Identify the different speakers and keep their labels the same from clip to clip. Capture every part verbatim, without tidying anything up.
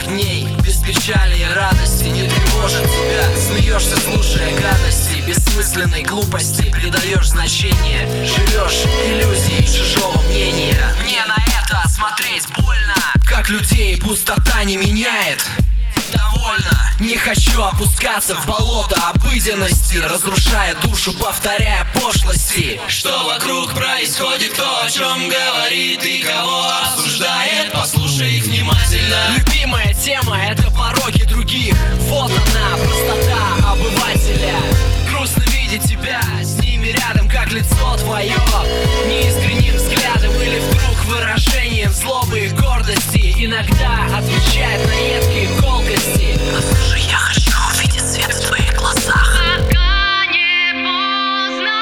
Speaker 1: дней без печали и радости не тревожит тебя. Смеешься, слушая гадости, бессмысленной глупости, придаешь значение, живешь иллюзией чужого мнения. Мне на это смотреть больно, как людей пустота не меняет. Довольно, не хочу опускаться в болото обыденности, разрушая душу, повторяя пошлости. Что вокруг происходит, кто о чем говорит и кого осуждает, послушай их внимательно. Любимая тема — это пороки других. Вот она, простота обывателя. Грустно видеть тебя с ними рядом, как лицо твое, неискренним взглядом или вдруг выражением злобы и гордости. Иногда отвечает на едкие колкости. Послушай, я хочу увидеть свет в твоих глазах.
Speaker 2: Пока не поздно.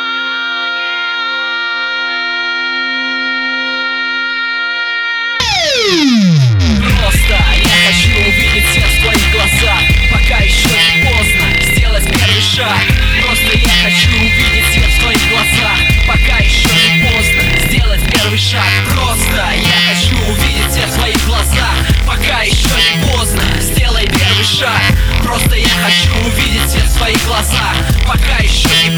Speaker 1: Просто я хочу увидеть свет в твоих глазах. Пока еще не поздно сделать первый шаг. Просто я хочу увидеть свет в твоих глазах. Пока еще не поздно сделать первый шаг. Просто я хочу увидеть свет в твоих глазах. Пока еще не поздно сделай первый шаг. Просто я хочу увидеть свет в твоих глазах. Пока еще не